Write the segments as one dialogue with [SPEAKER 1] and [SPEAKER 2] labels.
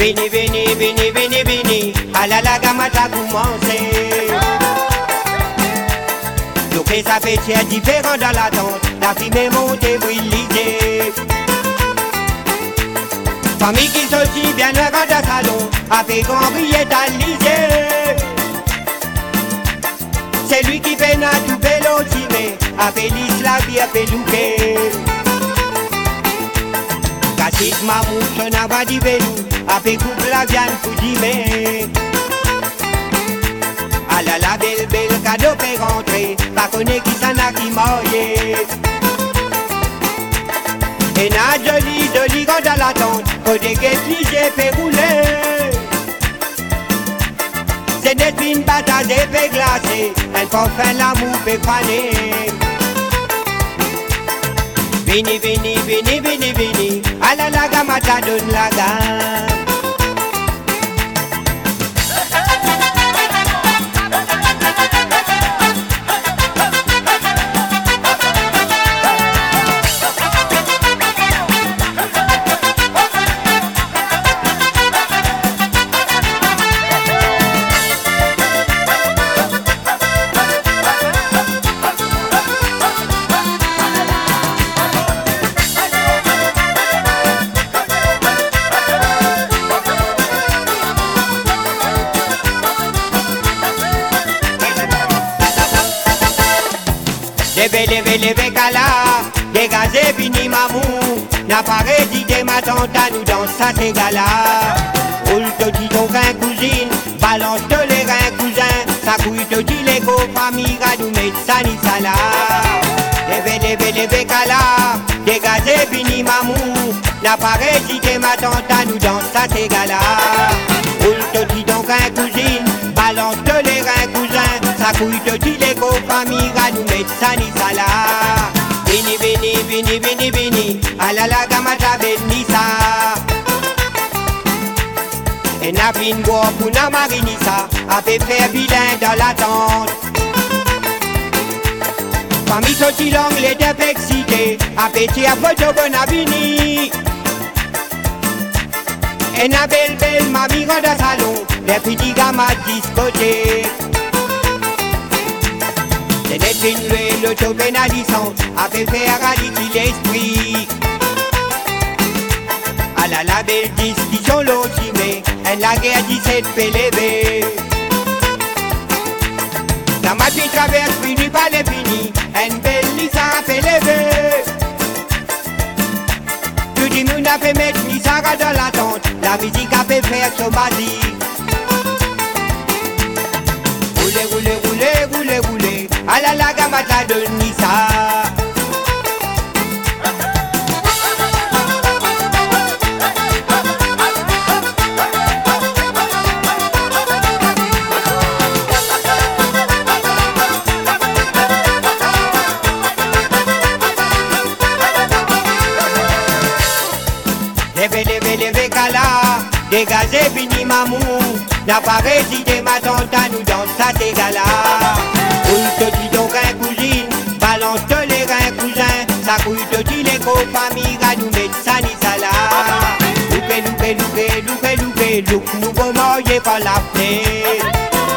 [SPEAKER 1] Vini, vini, vini, vini, vini, à la gamata a commencé. Donc ça fait tiers différent dans la tente, la fumée montée, brûlée. Famille qui sortit bien loin dans le salon, avec un billet d'Alizé. C'est lui qui fait na tout pélotimé, avec l'isla qui a fait louper. Cassis mamou, son abat di velou, avec couple la viande pour dimé. Ah la belle belle cadeau fait rentrer, pas connaît qui s'en a qui moye. Et na joli quand dans la tente, côté que j'ai fait rouler. C'est des fines patates et fait glacer, un parfum l'amour fait faner. Vini, vini, vini, vini, vini, à la gamata donne la gamme. Leve kala, dégagez fini mamou. N'a pas résidé ma tante à nous dans sa ségala. Roule te dit ton rein cousine, balance te les reins cousins. Ça couille te dit les go famille, radou met ça ni ça là. Leve kala, dégagez fini mamou. N'a pas résidé ma tante à nous dans sa ségala. Roule te dit ton rein cousine, balance te les reins cousins. Ça couille te dit les go famille, radou met ça ni ça là. Vini, vini, vini, vini, vini, à la gamata benissa. Et n'a fin go pour na marinissa, a fait faire vilain dans la tente. Famille sorti l'anglais de excité, a pété à photo bon avini. Et n'a belle mamie dans le salon, les petits gamins discothèque. C'est d'être une l'auto-pénalisante, a fait faire rallier l'esprit. À la belle discussion l'otimé, en la guerre 17 fait lever. La matin traverse, fini par les finis, en belle Lisa fait lever. Tout le monde a fait mettre Lisa dans la tente, la musique a fait faire son basique. Roulez, roulez, roulez, roulez, roulez, à la gamata de Nissa. Leve kala, dégagez fini mamou. N'a pas résidé ma tante à nous dans sa ségala. Roule te dit ton rein cousine, balance te les reins cousins. Ça couille te dit les go famille, radou met ça ni ça là. Loupé, loupé, loupé, loupé, loupé, loupé, nous go marier par la fenêtre.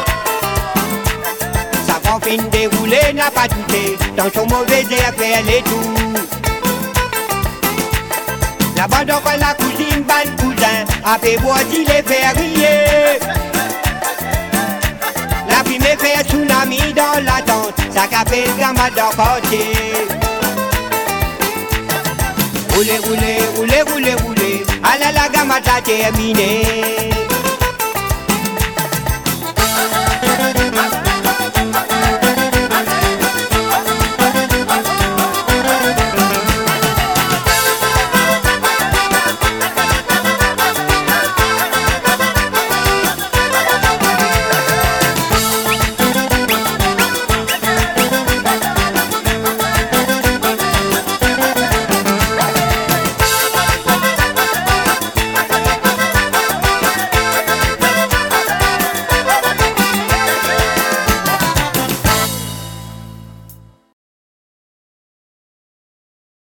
[SPEAKER 1] Ça prend fin déroulé, n'a pas douté, dans son mauvais air faire les tours. La bande encore la cousine, ban cousin, a fait boire dit les fériés. La fumée fait tsunami dans la tente, ça capé le gamin dans côté. Roulez, roulez, roulez, roulez, roulez, à la gamata terminée.